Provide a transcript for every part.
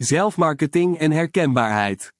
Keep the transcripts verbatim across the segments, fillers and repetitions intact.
Zelfmarketing en herkenbaarheid.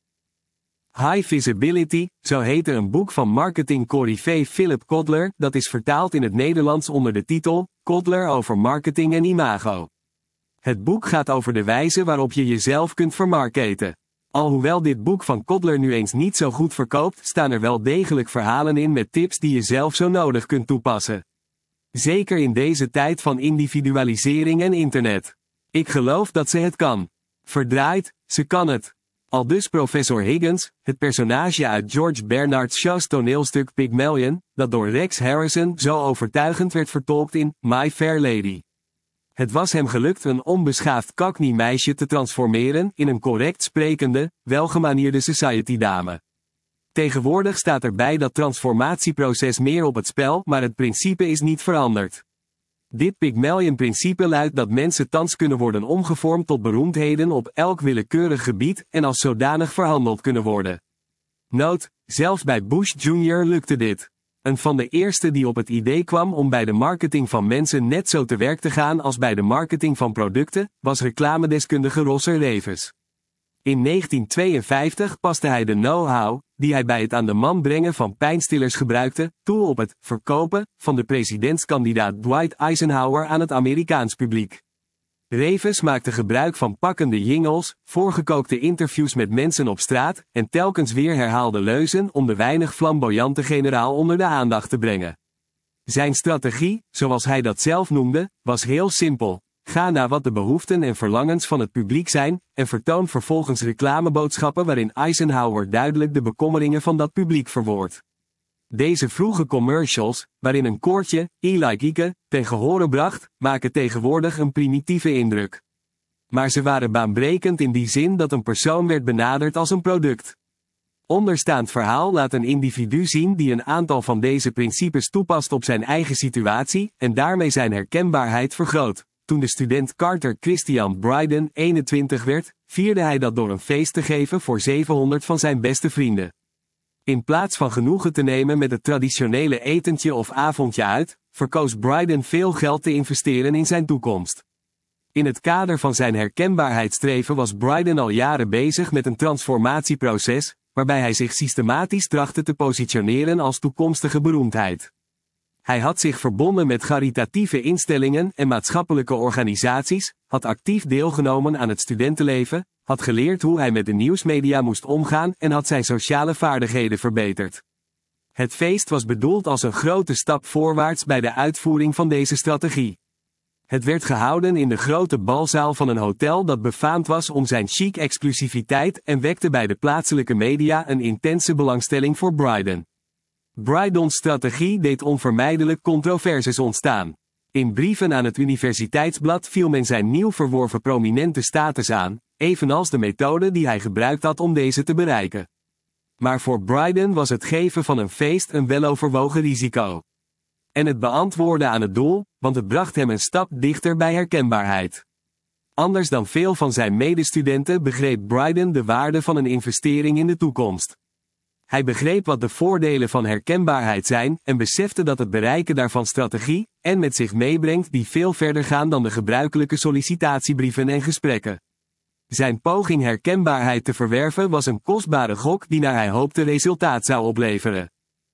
High Visibility, zo heette een boek van marketing-corifee Philip Kotler, dat is vertaald in het Nederlands onder de titel Kotler over marketing en imago. Het boek gaat over de wijze waarop je jezelf kunt vermarketen. Alhoewel dit boek van Kotler nu eens niet zo goed verkoopt, staan er wel degelijk verhalen in met tips die je zelf zo nodig kunt toepassen. Zeker in deze tijd van individualisering en internet. Ik geloof dat ze het kan. Verdraaid, ze kan het. Aldus professor Higgins, het personage uit George Bernard Shaw's toneelstuk Pygmalion, dat door Rex Harrison zo overtuigend werd vertolkt in My Fair Lady. Het was hem gelukt een onbeschaafd Cockney-meisje te transformeren in een correct sprekende, welgemanierde society-dame. Tegenwoordig staat erbij dat transformatieproces meer op het spel, maar het principe is niet veranderd. Dit Pygmalion-principe luidt dat mensen thans kunnen worden omgevormd tot beroemdheden op elk willekeurig gebied en als zodanig verhandeld kunnen worden. Noot, zelfs bij Bush junior lukte dit. Een van de eerste die op het idee kwam om bij de marketing van mensen net zo te werk te gaan als bij de marketing van producten, was reclamedeskundige Rosser Revers. In negentien tweeënvijftig paste hij de know-how, die hij bij het aan de man brengen van pijnstillers gebruikte, toe op het verkopen van de presidentskandidaat Dwight Eisenhower aan het Amerikaans publiek. Revers maakte gebruik van pakkende jingles, voorgekookte interviews met mensen op straat en telkens weer herhaalde leuzen om de weinig flamboyante generaal onder de aandacht te brengen. Zijn strategie, zoals hij dat zelf noemde, was heel simpel. Ga naar wat de behoeften en verlangens van het publiek zijn, en vertoon vervolgens reclameboodschappen waarin Eisenhower duidelijk de bekommeringen van dat publiek verwoordt. Deze vroege commercials, waarin een koortje, Eli Ike, ten gehore bracht, maken tegenwoordig een primitieve indruk. Maar ze waren baanbrekend in die zin dat een persoon werd benaderd als een product. Onderstaand verhaal laat een individu zien die een aantal van deze principes toepast op zijn eigen situatie, en daarmee zijn herkenbaarheid vergroot. Toen de student Carter Christian Bryden eenentwintig werd, vierde hij dat door een feest te geven voor zevenhonderd van zijn beste vrienden. In plaats van genoegen te nemen met het traditionele etentje of avondje uit, verkoos Bryden veel geld te investeren in zijn toekomst. In het kader van zijn herkenbaarheidsstreven was Bryden al jaren bezig met een transformatieproces, waarbij hij zich systematisch trachtte te positioneren als toekomstige beroemdheid. Hij had zich verbonden met caritatieve instellingen en maatschappelijke organisaties, had actief deelgenomen aan het studentenleven, had geleerd hoe hij met de nieuwsmedia moest omgaan en had zijn sociale vaardigheden verbeterd. Het feest was bedoeld als een grote stap voorwaarts bij de uitvoering van deze strategie. Het werd gehouden in de grote balzaal van een hotel dat befaamd was om zijn chic exclusiviteit en wekte bij de plaatselijke media een intense belangstelling voor Bryden. Brydens strategie deed onvermijdelijk controverses ontstaan. In brieven aan het universiteitsblad viel men zijn nieuw verworven prominente status aan, evenals de methode die hij gebruikt had om deze te bereiken. Maar voor Bryden was het geven van een feest een weloverwogen risico. En het beantwoordde aan het doel, want het bracht hem een stap dichter bij herkenbaarheid. Anders dan veel van zijn medestudenten begreep Bryden de waarde van een investering in de toekomst. Hij begreep wat de voordelen van herkenbaarheid zijn en besefte dat het bereiken daarvan strategie en met zich meebrengt die veel verder gaan dan de gebruikelijke sollicitatiebrieven en gesprekken. Zijn poging herkenbaarheid te verwerven was een kostbare gok die naar hij hoopte resultaat zou opleveren.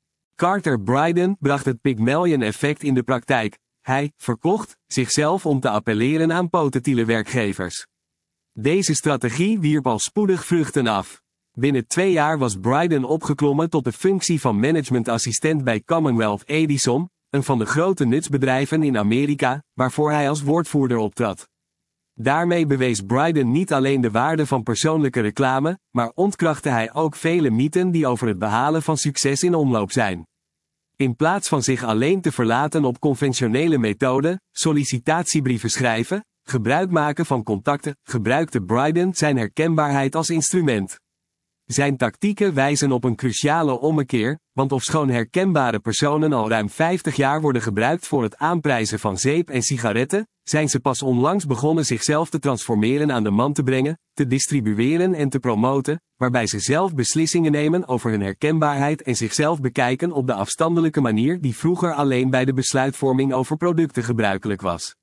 Carter Bryden bracht het Pygmalion-effect in de praktijk. Hij verkocht zichzelf om te appelleren aan potentiële werkgevers. Deze strategie wierp al spoedig vruchten af. Binnen twee jaar was Bryden opgeklommen tot de functie van managementassistent bij Commonwealth Edison, een van de grote nutsbedrijven in Amerika, waarvoor hij als woordvoerder optrad. Daarmee bewees Bryden niet alleen de waarde van persoonlijke reclame, maar ontkrachtte hij ook vele mythen die over het behalen van succes in omloop zijn. In plaats van zich alleen te verlaten op conventionele methoden, sollicitatiebrieven schrijven, gebruik maken van contacten, gebruikte Bryden zijn herkenbaarheid als instrument. Zijn tactieken wijzen op een cruciale ommekeer, want ofschoon herkenbare personen al ruim vijftig jaar worden gebruikt voor het aanprijzen van zeep en sigaretten, zijn ze pas onlangs begonnen zichzelf te transformeren aan de man te brengen, te distribueren en te promoten, waarbij ze zelf beslissingen nemen over hun herkenbaarheid en zichzelf bekijken op de afstandelijke manier die vroeger alleen bij de besluitvorming over producten gebruikelijk was.